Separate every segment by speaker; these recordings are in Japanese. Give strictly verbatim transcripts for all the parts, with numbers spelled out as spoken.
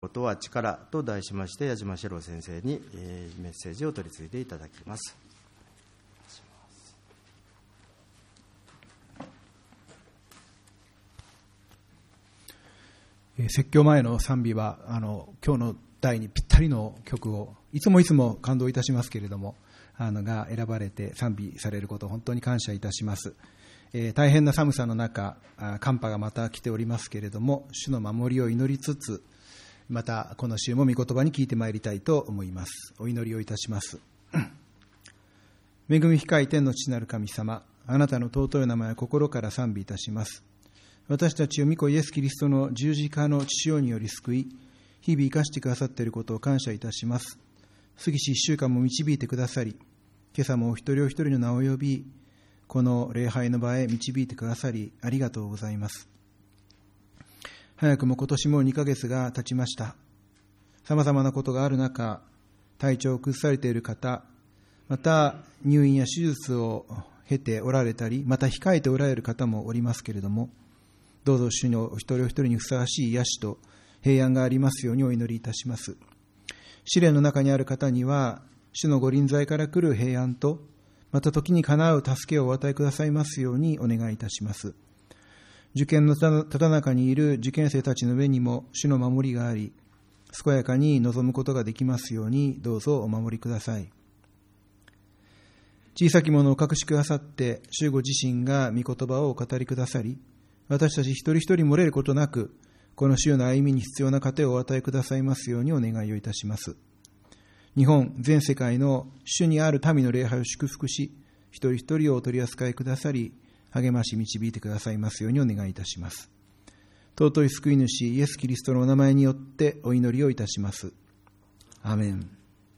Speaker 1: ことは力と題しまして、矢島史郎先生にメッセージを取り次いでいただきます。
Speaker 2: 説教前の賛美はあの今日の題にぴったりの曲をいつもいつも感動いたしますけれども、あのが選ばれて賛美されることを本当に感謝いたします。えー、大変な寒さの中、寒波がまた来ておりますけれども、主の守りを祈りつつ、またこの週も御言葉に聞いてまいりたいと思います。お祈りをいたします。恵み深い天の父なる神様、あなたの尊い名前を心から賛美いたします。私たちを御子イエスキリストの十字架の血潮により救い、日々生かしてくださっていることを感謝いたします。過ぎし一週間も導いてくださり、今朝もお一人お一人の名を呼び、この礼拝の場へ導いてくださり、ありがとうございます。早くも今年もにかげつが経ちました。さまざまなことがある中、体調を崩されている方、また入院や手術を経ておられたり、また控えておられる方もおりますけれども、どうぞ主のお一人お一人にふさわしい癒しと平安がありますようにお祈りいたします。試練の中にある方には、主のご臨在から来る平安と、また時にかなう助けをお与えくださいますようにお願いいたします。受験のただ中にいる受験生たちの上にも主の守りがあり、健やかに臨むことができますようにどうぞお守りください。小さきものを隠しくださって、主ご自身が御言葉をお語りくださり、私たち一人一人漏れることなく、この主の歩みに必要な糧をお与えくださいますようにお願いをいたします。日本全世界の主にある民の礼拝を祝福し、一人一人をお取り扱いくださり、励まし導いてくださいますようにお願いいたします。尊い救い主イエス・キリストのお名前によってお祈りをいたします。アーメン。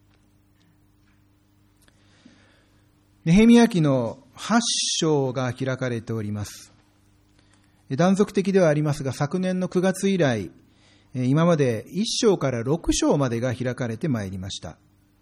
Speaker 2: ネヘミヤ記のはち章が開かれております。断続的ではありますが、昨年のくがつ以来、今までいっ章からろく章までが開かれてまいりました。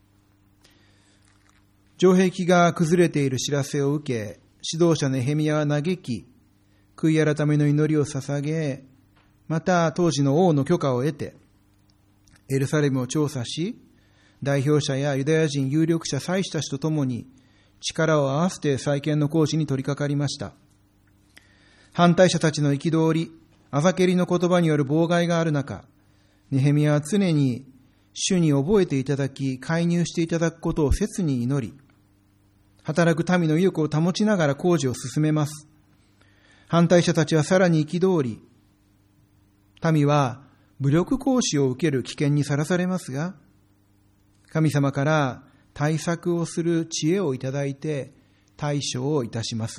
Speaker 2: 城壁が崩れている知らせを受け、指導者ネヘミヤは嘆き、悔い改めの祈りを捧げ、また当時の王の許可を得て、エルサレムを調査し、代表者やユダヤ人有力者祭司たちと共に力を合わせて再建の工事に取り掛かりました。反対者たちの憤り、あざけりの言葉による妨害がある中、ネヘミヤは常に主に覚えていただき、介入していただくことを切に祈り、働く民の意欲を保ちながら工事を進めます。反対者たちはさらに憤り、民は武力行使を受ける危険にさらされますが、神様から対策をする知恵をいただいて対処をいたします。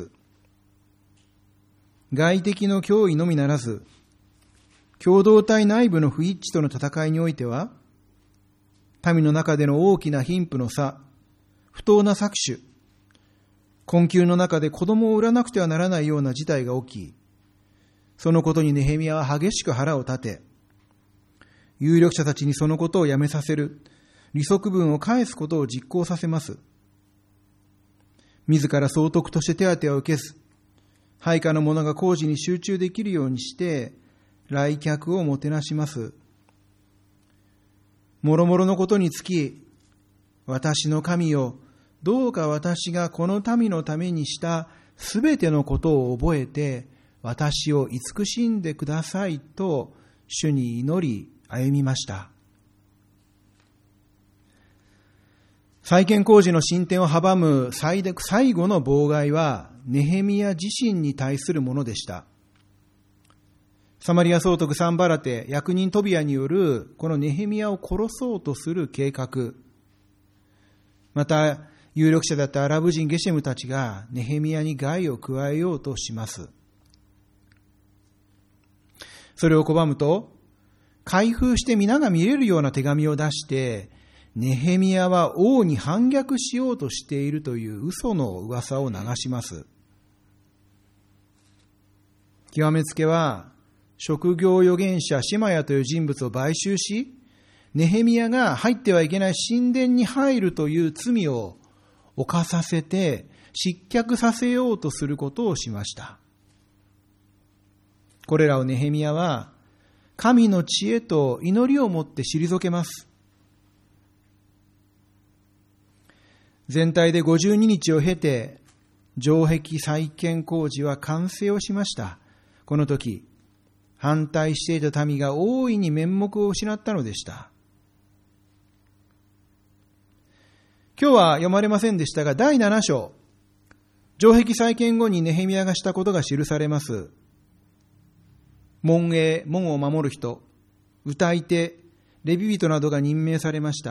Speaker 2: 外的の脅威のみならず、共同体内部の不一致との戦いにおいては、民の中での大きな貧富の差、不当な搾取、困窮の中で子供を売らなくてはならないような事態が起き、そのことにネヘミヤは激しく腹を立て、有力者たちにそのことをやめさせる、利息分を返すことを実行させます。自ら総督として手当を受けず、配下の者が工事に集中できるようにして、来客をもてなします。もろもろのことにつき、私の神よ、どうか私がこの民のためにしたすべてのことを覚えて、私を慈しんでくださいと主に祈り歩みました。再建工事の進展を阻む最後の妨害はネヘミヤ自身に対するものでした。サマリア総督サンバラテ、役人トビアによるこのネヘミヤを殺そうとする計画、また有力者だったアラブ人ゲシェムたちがネヘミヤに害を加えようとします。それを拒むと、開封して皆が見れるような手紙を出して、ネヘミヤは王に反逆しようとしているという嘘の噂を流します。極めつけは、職業預言者シマヤという人物を買収し、ネヘミヤが入ってはいけない神殿に入るという罪を犯させて失脚させようとすることをしました。これらをネヘミヤは神の知恵と祈りをもって退けます。全体でごじゅうににちを経て、城壁再建工事は完成をしました。この時、反対していた民が大いに面目を失ったのでした。今日は読まれませんでしたが、だいなな章、城壁再建後にネヘミヤがしたことが記されます。門営、門を守る人、歌い手、レビ人などが任命されました。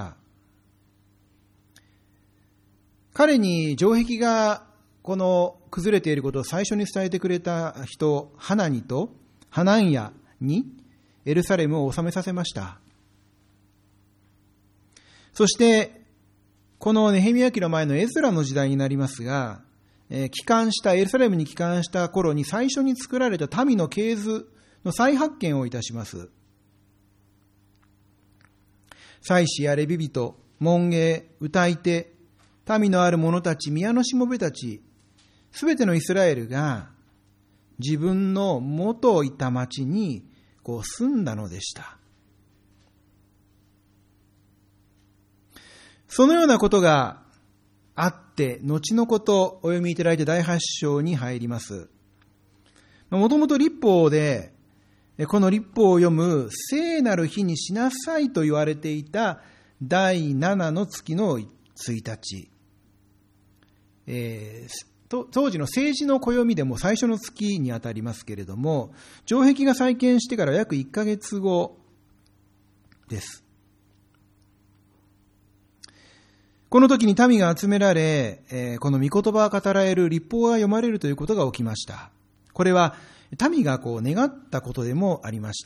Speaker 2: 彼に城壁がこの崩れていることを最初に伝えてくれた人、ハナニとハナンヤにエルサレムを治めさせました。そしてこのネヘミヤ記の前のエズラの時代になりますが、えー、帰還したエルサレムに帰還した頃に最初に作られた民の系図の再発見をいたします。祭司やレビ人、門営、歌い手、民のある者たち、宮のしもべたち、すべてのイスラエルが自分の元いた町にこう住んだのでした。そのようなことがあって、後のことお読みいただいてだいはち章に入ります。もともと律法で、この律法を読む聖なる日にしなさいと言われていただいななの月のついたち、えー、と当時の政治の暦でも最初の月にあたりますけれども、城壁が再建してから約いっかげつごです。この時に民が集められ、えー、この御言葉が語られる律法が読まれるということが起きました。これは民がこう願ったことでもありました。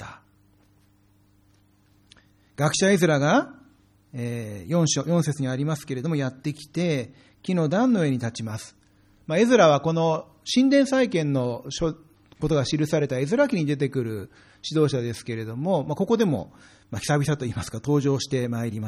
Speaker 2: 学者エズラが、えー、よん章、よん節にありますけれども、やってきて木の段の上に立ちます。まあ、エズラはこの神殿再建のことが記されたエズラ記に出てくる指導者ですけれども、まあ、ここでも、まあ、久々といいますか登場してまいります。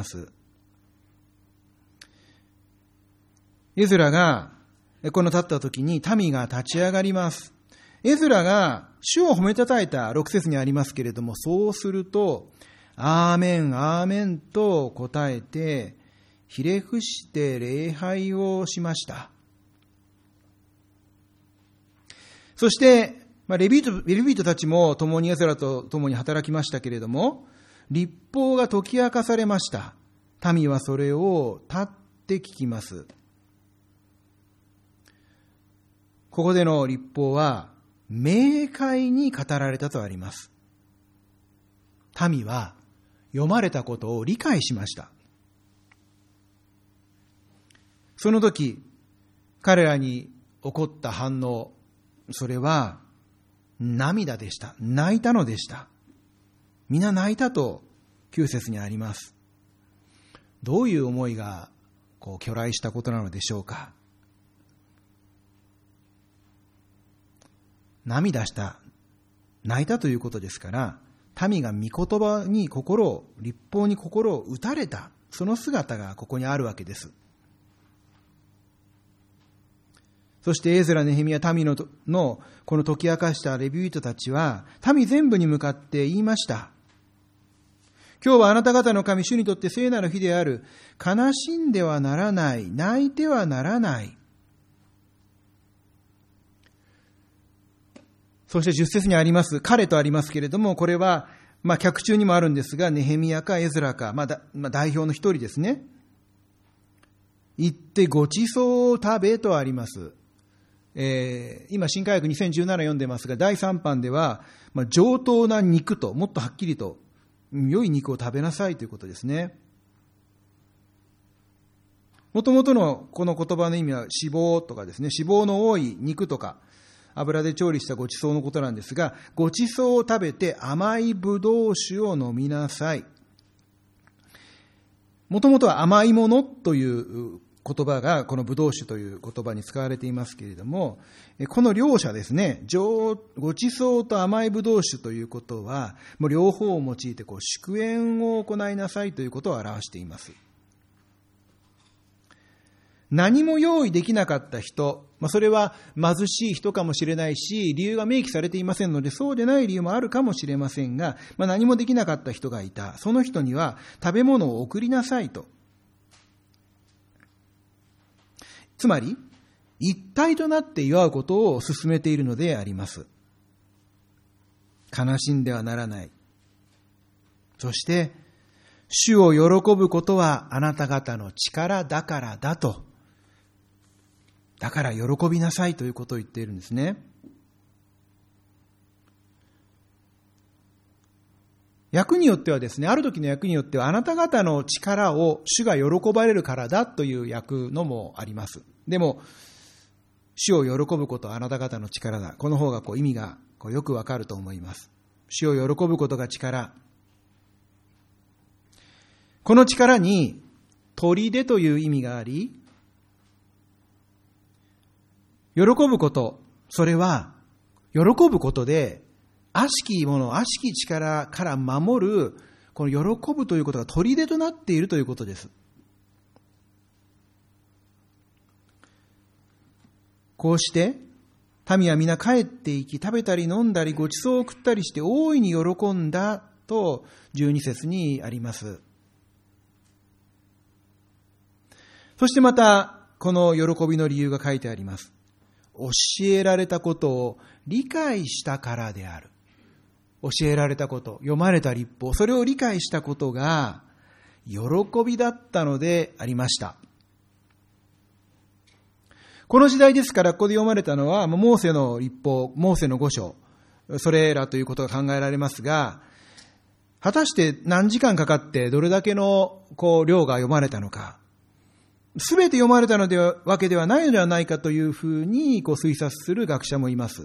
Speaker 2: エズラがこの立った時に民が立ち上がります。エズラが主を褒めたたえたろく節にありますけれども、そうするとアーメンアーメンと答えてひれ伏して礼拝をしました。そして、まあ、レビ人、レビ人たちも共にエズラと共に働きましたけれども、律法が解き明かされました。民はそれを立って聞きます。ここでの律法は明快に語られたとあります。民は読まれたことを理解しました。その時、彼らに起こった反応、それは涙でした。泣いたのでした。皆泣いたときゅう節にあります。どういう思いがこう巨来したことなのでしょうか。涙した、泣いたということですから、民が御言葉に心を、律法に心を打たれた、その姿がここにあるわけです。そしてエズラ、ネヘミヤ、民ののこの解き明かしたレビ人たちは、民全部に向かって言いました。今日はあなた方の神、主にとって聖なる日である。悲しんではならない、泣いてはならない。そしてじゅっ節にあります、彼とありますけれども、これは、まあ、脚注にもあるんですが、ネヘミヤかエズラか、まあだまあ、代表の一人ですね。行ってごちそうを食べとあります。えー、今、新科学にせんじゅうなな読んでますが、だいさん版では、まあ、上等な肉と、もっとはっきりと、良い肉を食べなさいということですね。もともとのこの言葉の意味は脂肪とかですね、脂肪の多い肉とか、油で調理したごちそうのことなんですが、ごちそうを食べて甘いぶどう酒を飲みなさい。もともとは甘いものという言葉がこのぶどう酒という言葉に使われていますけれども、この両者ですね、ごちそうと甘いぶどう酒ということは、もう両方を用いてこう祝宴を行いなさいということを表しています。 何も用意できなかった人、まあ、それは貧しい人かもしれないし、理由が明記されていませんので、そうでない理由もあるかもしれませんが、まあ、何もできなかった人がいた。その人には食べ物を送りなさいと。つまり、一体となって祝うことを進めているのであります。悲しんではならない。そして、主を喜ぶことはあなた方の力だからだと。だから喜びなさいということを言っているんですね。訳によってはですね、ある時の訳によっては、あなた方の力を主が喜ばれるからだという訳のもあります。でも、主を喜ぶことはあなた方の力だ。この方がこう意味がこうよくわかると思います。主を喜ぶことが力。この力に、砦という意味があり、喜ぶこと、それは、喜ぶことで、悪しきもの、悪しき力から守る、この喜ぶということが砦となっているということです。こうして、民は皆帰っていき、食べたり飲んだり、ごちそうを食ったりして、大いに喜んだと、じゅうに節にあります。そしてまた、この喜びの理由が書いてあります。教えられたことを理解したからである。教えられたこと、読まれた律法、それを理解したことが喜びだったのでありました。この時代ですから、ここで読まれたのは、モーセの律法、モーセの五章、それらということが考えられますが、果たして何時間かかってどれだけのこう量が読まれたのか、すべて読まれたのではわけではないのではないかというふうにこう推察する学者もいます。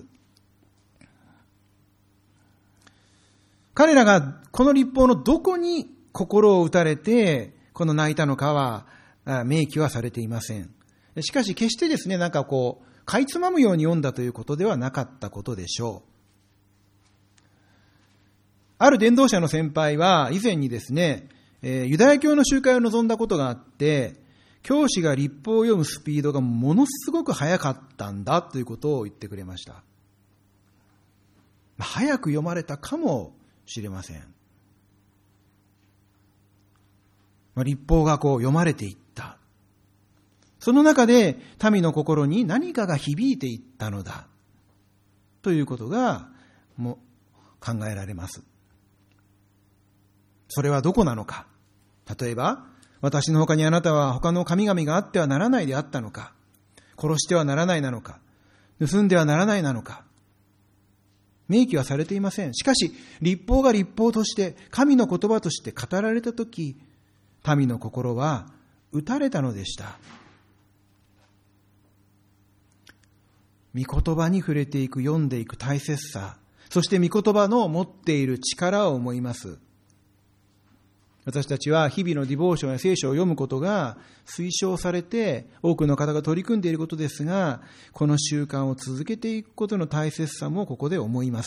Speaker 2: 彼らがこの律法のどこに心を打たれてこの泣いたのかは明記はされていません。しかし決してですね、なんかこうかいつまむように読んだということではなかったことでしょう。ある伝道者の先輩は以前にですね、ユダヤ教の集会を望んだことがあって、教師が律法を読むスピードがものすごく速かったんだということを言ってくれました。早く読まれたかもしれません。律法がこう読まれていった。その中で民の心に何かが響いていったのだということがも考えられます。それはどこなのか。例えば、私の他にあなたは他の神々があってはならないであったのか、殺してはならないなのか、盗んではならないなのか、明記はされていません。しかし、律法が律法として、神の言葉として語られたとき、民の心は打たれたのでした。御言葉に触れていく、読んでいく大切さ、そして御言葉の持っている力を思います。私たちは日々のディボーションや聖書を読むことが推奨されて多くの方が取り組んでいることですが、この習慣を続けていくことの大切さもここで思います。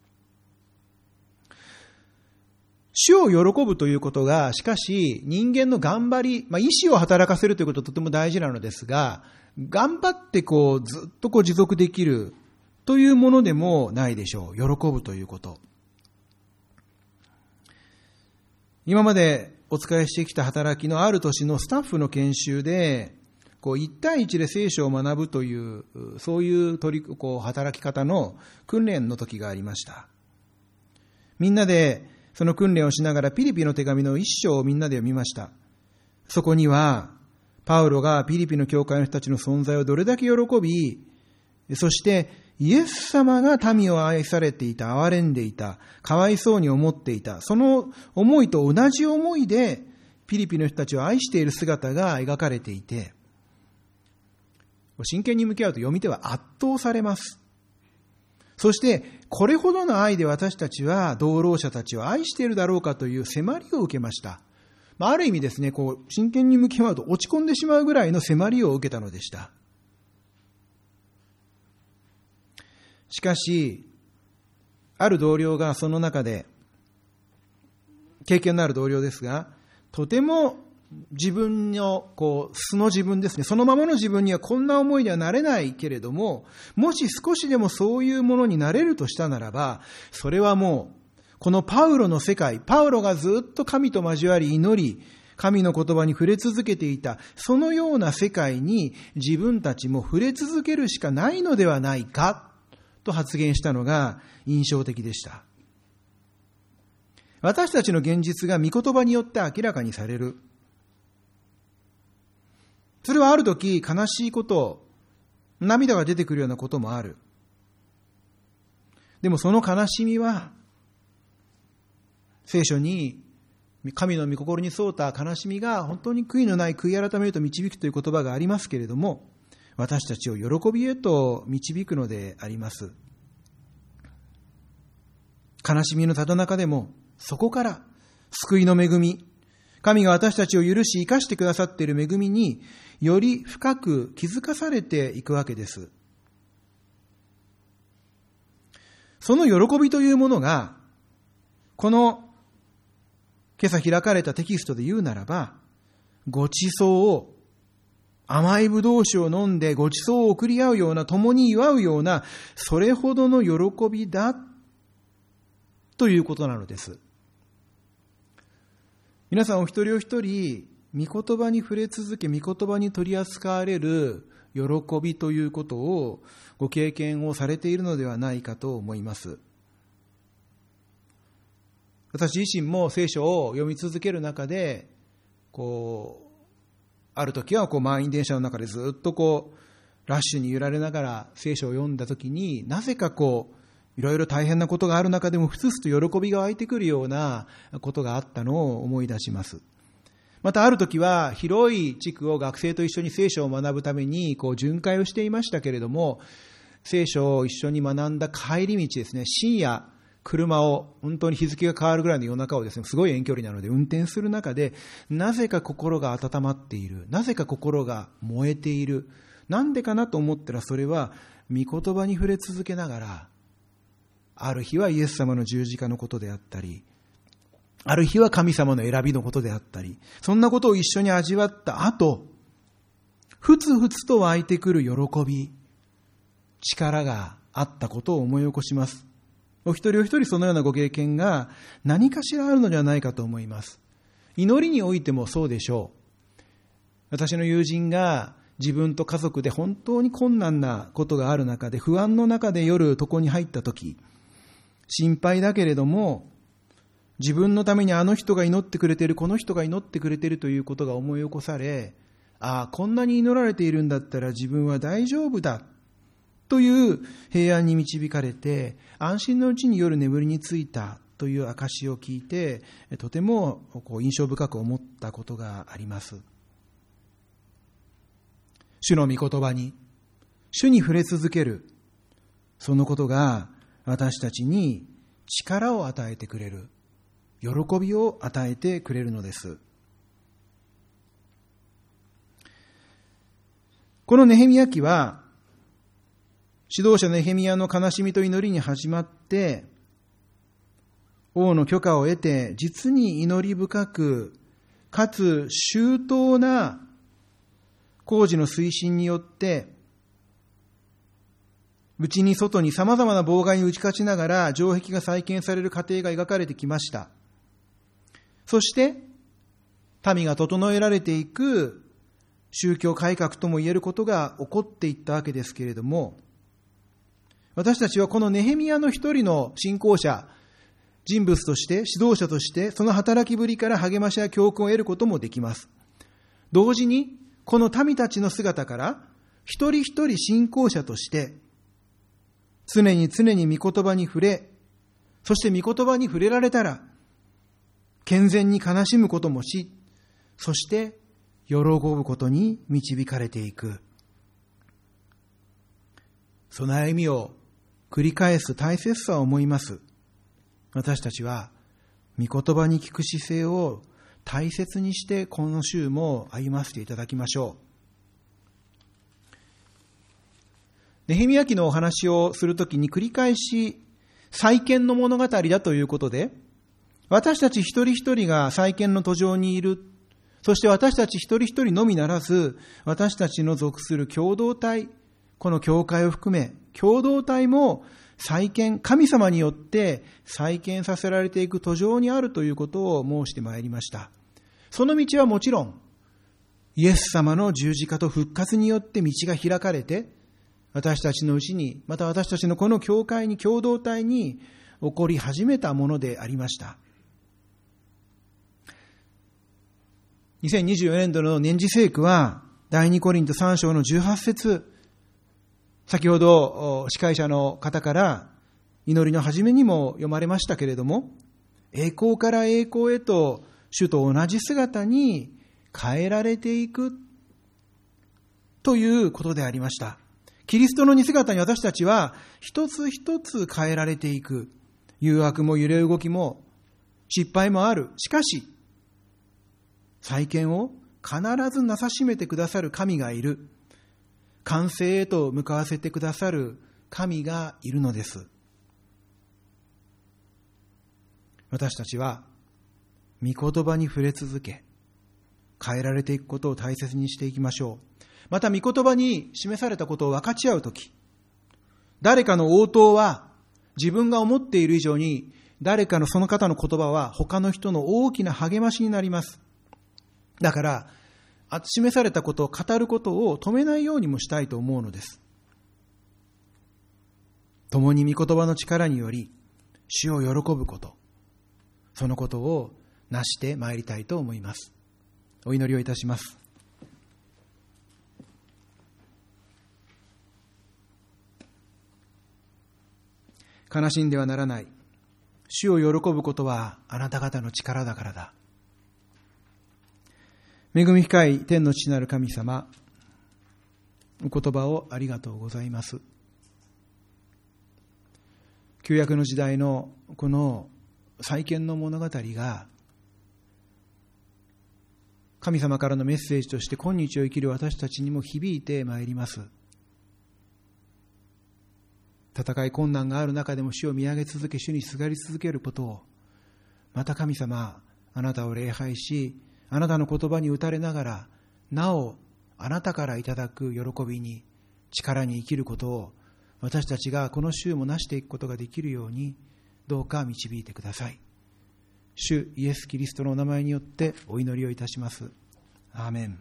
Speaker 2: 主を喜ぶということが、しかし人間の頑張り、まあ、意志を働かせるということはとても大事なのですが、頑張ってこうずっとこう持続できるというものでもないでしょう。喜ぶということ。今までお使いしてきた働きのある年のスタッフの研修で、こう一対一で聖書を学ぶという、そういう取りこう働き方の訓練の時がありました。みんなでその訓練をしながらピリピの手紙の一章をみんなで読みました。そこには、パウロがピリピの教会の人たちの存在をどれだけ喜び、そしてイエス様が民を愛されていた、憐れんでいた、かわいそうに思っていた、その思いと同じ思いでピリピの人たちを愛している姿が描かれていて、真剣に向き合うと読み手は圧倒されます。そしてこれほどの愛で私たちは同労者たちを愛しているだろうかという迫りを受けました。ある意味ですね、こう真剣に向き合うと落ち込んでしまうぐらいの迫りを受けたのでした。しかし、ある同僚がその中で、経験のある同僚ですが、とても自分のこう素の自分ですね、そのままの自分にはこんな思いにはなれないけれども、もし少しでもそういうものになれるとしたならば、それはもうこのパウロの世界、パウロがずっと神と交わり祈り、神の言葉に触れ続けていた、そのような世界に自分たちも触れ続けるしかないのではないかと発言したのが印象的でした。私たちの現実が御言葉によって明らかにされる。それはある時悲しいこと、涙が出てくるようなこともある。でもその悲しみは、聖書に神の御心に沿った悲しみが本当に悔いのない悔い改めへと導くという言葉がありますけれども、私たちを喜びへと導くのであります。悲しみのただ中でも、そこから救いの恵み、神が私たちを許し生かしてくださっている恵みにより深く気づかされていくわけです。その喜びというものが、この今朝開かれたテキストで言うならば、ごちそうを、甘いぶどう酒を飲んでごちそうを送り合うような、共に祝うような、それほどの喜びだということなのです。皆さんお一人お一人、御言葉に触れ続け、御言葉に取り扱われる喜びということをご経験をされているのではないかと思います。私自身も聖書を読み続ける中で、こう、ある時はこう満員電車の中でずっとこう、ラッシュに揺られながら聖書を読んだ時に、なぜかこう、いろいろ大変なことがある中でもふつふつと喜びが湧いてくるようなことがあったのを思い出します。またある時は広い地区を学生と一緒に聖書を学ぶためにこう巡回をしていましたけれども、聖書を一緒に学んだ帰り道ですね、深夜車を本当に日付が変わるぐらいの夜中をですね、すごい遠距離なので運転する中で、なぜか心が温まっている、なぜか心が燃えている、なんでかなと思ったら、それは御言葉に触れ続けながら、ある日はイエス様の十字架のことであったり、ある日は神様の選びのことであったり、そんなことを一緒に味わった後、ふつふつと湧いてくる喜び、力があったことを思い起こします。お一人お一人そのようなご経験が何かしらあるのではないかと思います。祈りにおいてもそうでしょう。私の友人が自分と家族で本当に困難なことがある中で、不安の中で夜床に入ったとき、心配だけれども、自分のためにあの人が祈ってくれている、この人が祈ってくれているということが思い起こされ、ああ、こんなに祈られているんだったら自分は大丈夫だという平安に導かれて、安心のうちに夜眠りについたという証を聞いて、とてもこう印象深く思ったことがあります。主の御言葉に、主に触れ続ける、そのことが私たちに力を与えてくれる、喜びを与えてくれるのです。このネヘミヤ記は、指導者ネヘミヤの悲しみと祈りに始まって、王の許可を得て、実に祈り深く、かつ周到な工事の推進によって、内に外に様々な妨害に打ち勝ちながら城壁が再建される過程が描かれてきました。そして民が整えられていく宗教改革とも言えることが起こっていったわけですけれども、私たちはこのネヘミヤの一人の信仰者、人物として指導者としてその働きぶりから励ましや教訓を得ることもできます。同時にこの民たちの姿から一人一人信仰者として常に常に御言葉に触れ、そして御言葉に触れられたら、健全に悲しむこともし、そして喜ぶことに導かれていく。その歩みを繰り返す大切さを思います。私たちは、御言葉に聞く姿勢を大切にして、この週も歩ませていただきましょう。ネヘミヤ記のお話をするときに繰り返し再建の物語だということで、私たち一人一人が再建の途上にいる、 そして私たち一人一人のみならず、私たちの属する共同体、この教会を含め、共同体も再建、神様によって再建させられていく途上にあるということを申してまいりました。その道はもちろん、イエス様の十字架と復活によって道が開かれて、私たちのうちに、また私たちのこの教会に、共同体に起こり始めたものでありました。にせんにじゅうよねんどの年次聖句は、第二コリントさん章のじゅうはち節、先ほど司会者の方から祈りの初めにも読まれましたけれども、栄光から栄光へと主と同じ姿に変えられていくということでありました。キリストの似姿に私たちは一つ一つ変えられていく。誘惑も揺れ動きも失敗もある。しかし、再建を必ずなさしめてくださる神がいる。完成へと向かわせてくださる神がいるのです。私たちは御言葉に触れ続け、変えられていくことを大切にしていきましょう。また御言葉に示されたことを分かち合うとき、誰かの応答は自分が思っている以上に、誰かのその方の言葉は他の人の大きな励ましになります。だから、示されたことを語ることを止めないようにもしたいと思うのです。共に御言葉の力により、主を喜ぶこと、そのことをなしてまいりたいと思います。お祈りをいたします。悲しんではならない。主を喜ぶことはあなた方の力だからだ。恵み深い天の父なる神様、お言葉をありがとうございます。旧約の時代のこの再建の物語が、神様からのメッセージとして今日を生きる私たちにも響いてまいります。戦い困難がある中でも主を見上げ続け、主にすがり続けることを、また神様、あなたを礼拝し、あなたの言葉に打たれながら、なおあなたからいただく喜びに、力に生きることを、私たちがこの週もなしていくことができるように、どうか導いてください。主イエス・キリストのお名前によってお祈りをいたします。アーメン。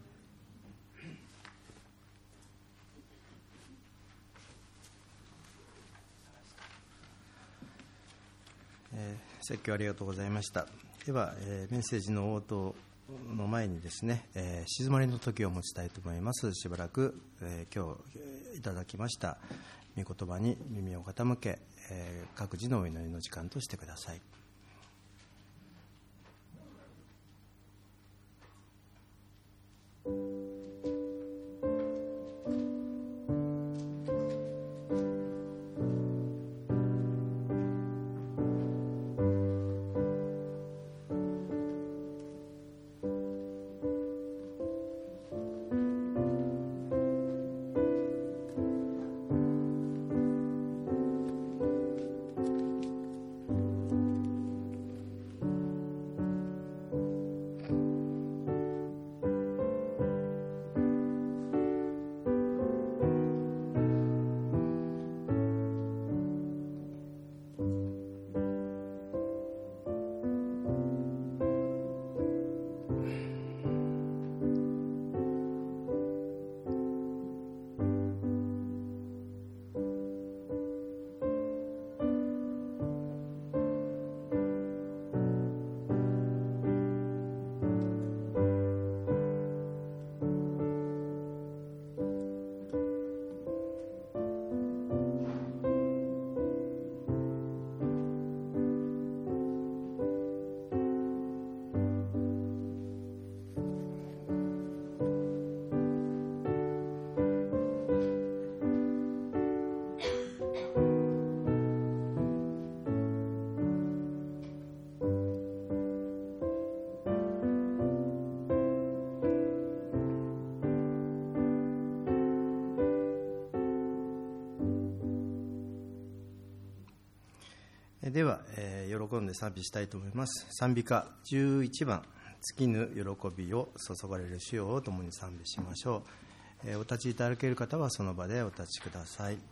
Speaker 1: えー、説教ありがとうございました。では、えー、メッセージの応答の前にですね、えー、静まりの時を持ちたいと思います。しばらく、えー、今日いただきました御言葉に耳を傾け、えー、各自のお祈りの時間としてください。では、えー、喜んで賛美したいと思います。賛美歌じゅういちばん、 尽きぬ喜びを注がれる主を共に賛美しましょう。えー、お立ちいただける方はその場でお立ちください。